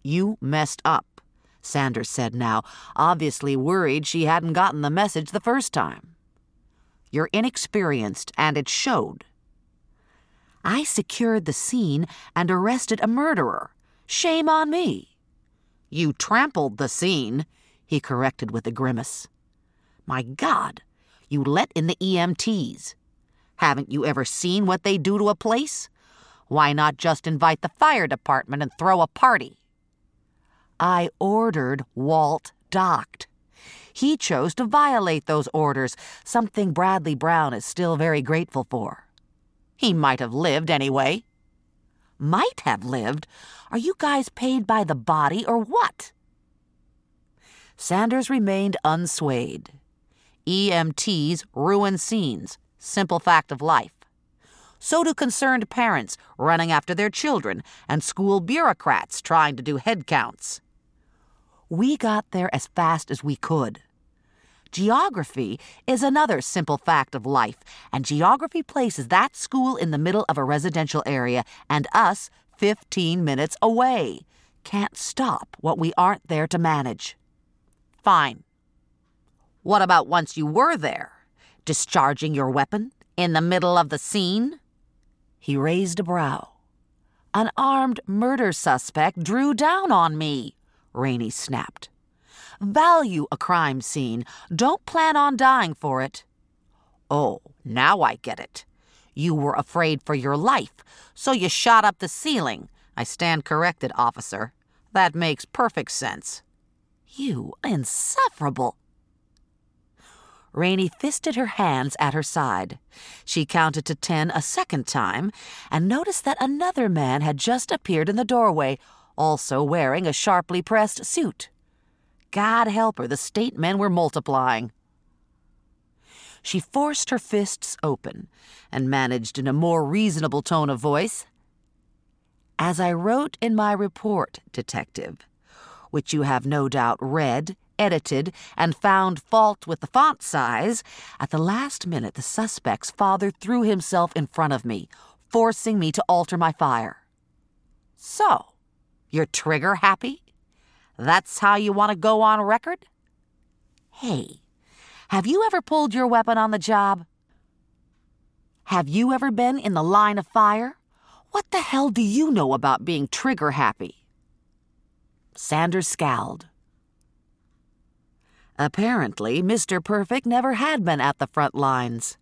You messed up, Sanders said now, obviously worried she hadn't gotten the message the first time. You're inexperienced, and it showed. I secured the scene and arrested a murderer. Shame on me. You trampled the scene, he corrected with a grimace. My God, you let in the EMTs. Haven't you ever seen what they do to a place? Why not just invite the fire department and throw a party? I ordered Walt docked. He chose to violate those orders, something Bradley Brown is still very grateful for. He might have lived anyway. Might have lived? Are you guys paid by the body or what? Sanders remained unswayed. EMTs ruin scenes. Simple fact of life. So do concerned parents running after their children and school bureaucrats trying to do head counts. We got there as fast as we could. Geography is another simple fact of life, and geography places that school in the middle of a residential area and us 15 minutes away. Can't stop what we aren't there to manage. Fine. What about once you were there? Discharging your weapon in the middle of the scene? He raised a brow. An armed murder suspect drew down on me, Rainey snapped. Value a crime scene. Don't plan on dying for it. Oh, now I get it. You were afraid for your life, so you shot up the ceiling. I stand corrected, officer. That makes perfect sense. You insufferable. Rainey fisted her hands at her side. She counted to 10 a second time and noticed that another man had just appeared in the doorway, also wearing a sharply pressed suit. God help her, the state men were multiplying. She forced her fists open and managed in a more reasonable tone of voice, As I wrote in my report, Detective, which you have no doubt read, edited, and found fault with the font size, at the last minute the suspect's father threw himself in front of me, forcing me to alter my fire. So, you're trigger happy? That's how you want to go on record? Hey, have you ever pulled your weapon on the job? Have you ever been in the line of fire? What the hell do you know about being trigger happy? Sanders scowled. Apparently, Mr. Perfect never had been at the front lines.